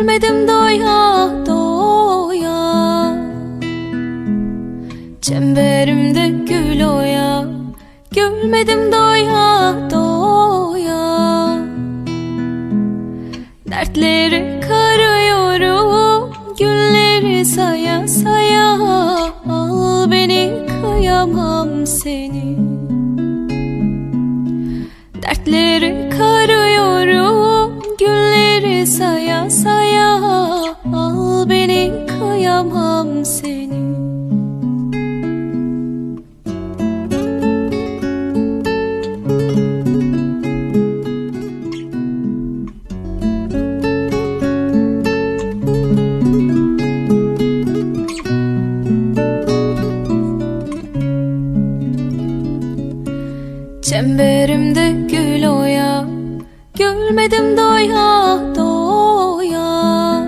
Gülmedim doya doya, çemberimde gül oya. Gülmedim doya doya, dertleri karıyorum, günleri saya saya. Al beni, kıyamam seni. Dertleri karıyorum, günleri saya saya. Al beni, kıyamam seni. Çemberimde gül oya, gülmedim doya doya.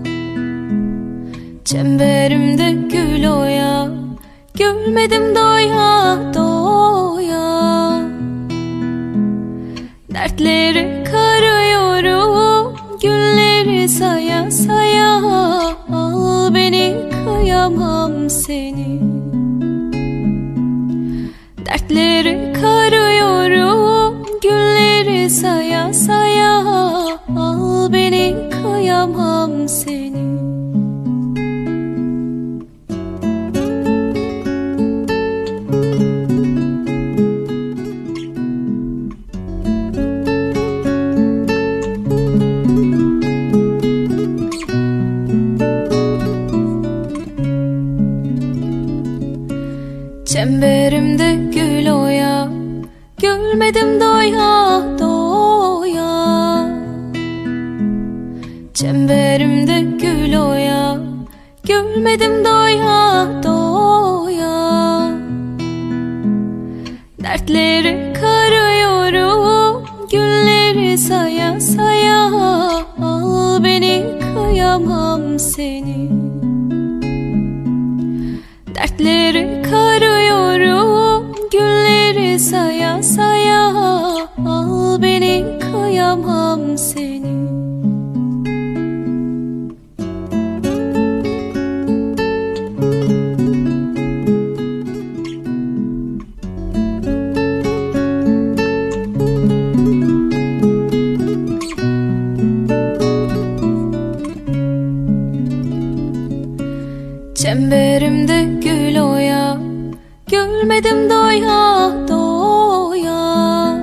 Çemberimde gül oya, gülmedim doya doya. Dertleri karıyorum, günleri saya saya. Al beni, kıyamam seni. Dertleri karıyorum, günleri saya saya. Al beni, kıyamam seni. Çemberimde gül oya, gülmedim doya doya. Çemberimde gül oya, gülmedim doya doya. Dertleri karıyorum, günleri saya saya. Al beni, kıyamam seni. Dertleri karıyorum, günleri saya saya. Al beni, kıyamam seni. Çemberimde gül oya, gülmedim doya doya.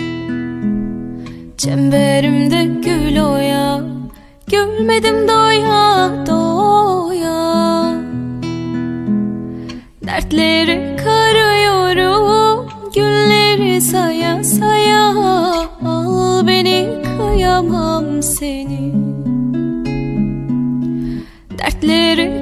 Çemberimde gül oya, gülmedim doya doya. Dertleri karıyorum, günleri saya saya. Al beni, kıyamam seni. Dertleri